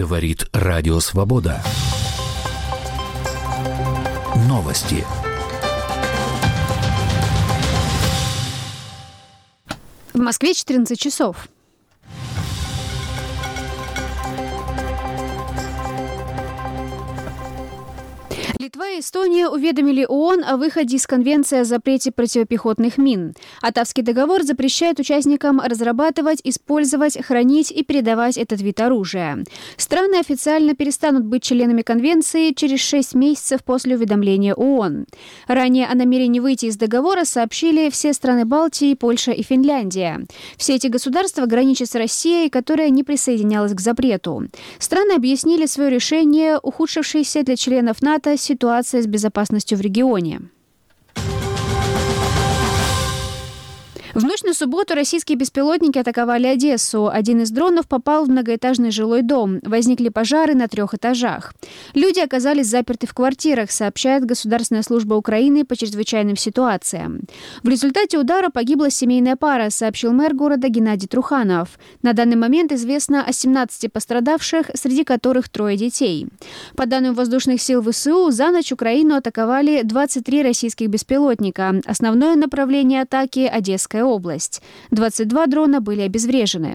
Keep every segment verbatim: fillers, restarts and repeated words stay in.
Говорит Радио Свобода. Новости. В Москве четырнадцать часов. Литва и Эстония уведомили ООН о выходе из Конвенции о запрете противопехотных мин. Оттавский договор запрещает участникам разрабатывать, использовать, хранить и передавать этот вид оружия. Страны официально перестанут быть членами Конвенции через шесть месяцев после уведомления ООН. Ранее о намерении выйти из договора сообщили все страны Балтии, Польша и Финляндия. Все эти государства граничат с Россией, которая не присоединялась к запрету. Страны объяснили свое решение ухудшившейся для членов НАТО ситуация с безопасностью в регионе. В ночь на субботу российские беспилотники атаковали Одессу. Один из дронов попал в многоэтажный жилой дом. Возникли пожары на трех этажах. Люди оказались заперты в квартирах, сообщает Государственная служба Украины по чрезвычайным ситуациям. В результате удара погибла семейная пара, сообщил мэр города Геннадий Труханов. На данный момент известно о семнадцати пострадавших, среди которых трое детей. По данным воздушных сил ВСУ, за ночь Украину атаковали двадцать три российских беспилотника. Основное направление атаки – Одесская область. двадцать два дрона были обезврежены.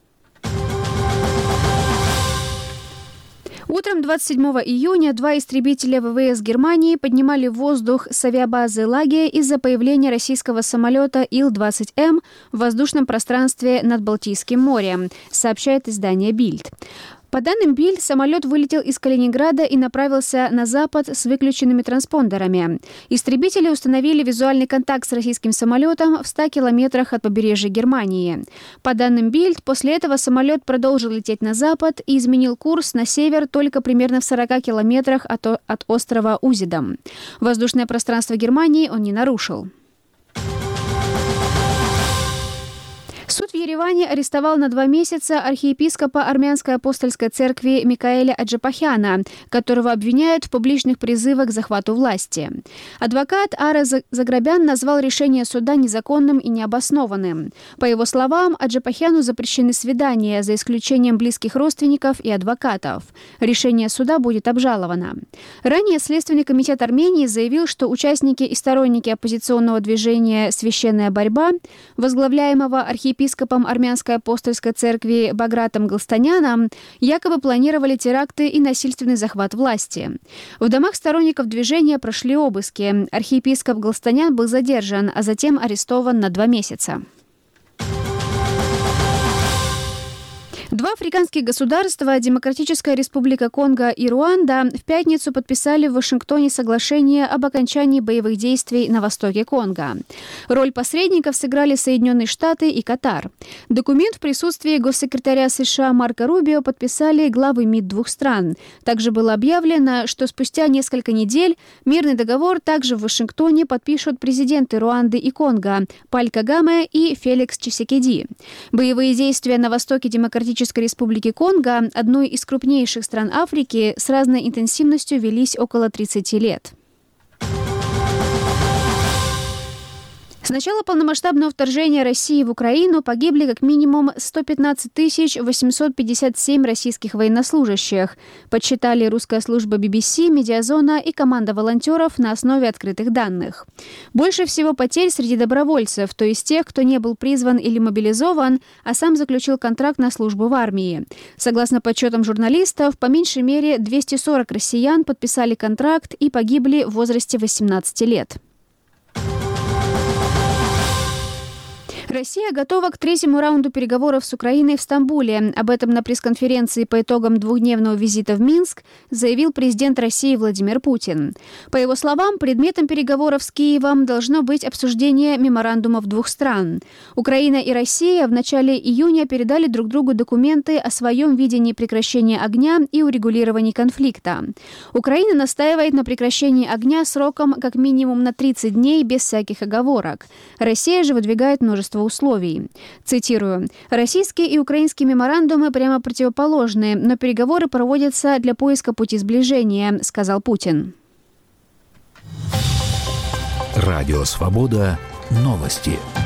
Утром двадцать седьмого июня два истребителя ВВС Германии поднимали в воздух с авиабазы Лаге из-за появления российского самолета Ил двадцать М в воздушном пространстве над Балтийским морем, сообщает издание «Бильд». По данным Бильд, самолет вылетел из Калининграда и направился на запад с выключенными транспондерами. Истребители установили визуальный контакт с российским самолетом в ста километрах от побережья Германии. По данным Бильд, после этого самолет продолжил лететь на запад и изменил курс на север только примерно в сорока километрах от, от острова Узедом. Воздушное пространство Германии он не нарушил. Суд в Ереване арестовал на два месяца архиепископа Армянской апостольской церкви Микаэля Аджапахяна, которого обвиняют в публичных призывах к захвату власти. Адвокат Ара Заграбян назвал решение суда незаконным и необоснованным. По его словам, Аджапахяну запрещены свидания, за исключением близких родственников и адвокатов. Решение суда будет обжаловано. Ранее Следственный комитет Армении заявил, что участники и сторонники оппозиционного движения «Священная борьба», возглавляемого архиепископом епископом Армянской апостольской церкви Багратом Галстаняном, якобы планировали теракты и насильственный захват власти. В домах сторонников движения прошли обыски. Архиепископ Галстанян был задержан, а затем арестован на два месяца. Два африканских государства, Демократическая Республика Конго и Руанда, в пятницу подписали в Вашингтоне соглашение об окончании боевых действий на востоке Конго. Роль посредников сыграли Соединенные Штаты и Катар. Документ в присутствии госсекретаря США Марко Рубио подписали главы МИД двух стран. Также было объявлено, что спустя несколько недель мирный договор также в Вашингтоне подпишут президенты Руанды и Конго Паль Кагаме и Феликс Чисекеди. Боевые действия на востоке Демократической Республики Конго, одной из крупнейших стран Африки, с разной интенсивностью велись около тридцати лет. С начала полномасштабного вторжения России в Украину погибли как минимум сто пятнадцать тысяч восемьсот пятьдесят семь российских военнослужащих, подсчитали русская служба би би си, Медиазона и команда волонтеров на основе открытых данных. Больше всего потерь среди добровольцев, то есть тех, кто не был призван или мобилизован, а сам заключил контракт на службу в армии. Согласно подсчетам журналистов, по меньшей мере двести сорок россиян подписали контракт и погибли в возрасте восемнадцати лет. Россия готова к третьему раунду переговоров с Украиной в Стамбуле. Об этом на пресс-конференции по итогам двухдневного визита в Минск заявил президент России Владимир Путин. По его словам, предметом переговоров с Киевом должно быть обсуждение меморандумов двух стран. Украина и Россия в начале июня передали друг другу документы о своем видении прекращения огня и урегулировании конфликта. Украина настаивает на прекращении огня сроком как минимум на тридцать дней без всяких оговорок. Россия же выдвигает множество условий. Цитирую. «Российские и украинские меморандумы прямо противоположны, но переговоры проводятся для поиска пути сближения», сказал Путин. Радио Свобода. Новости.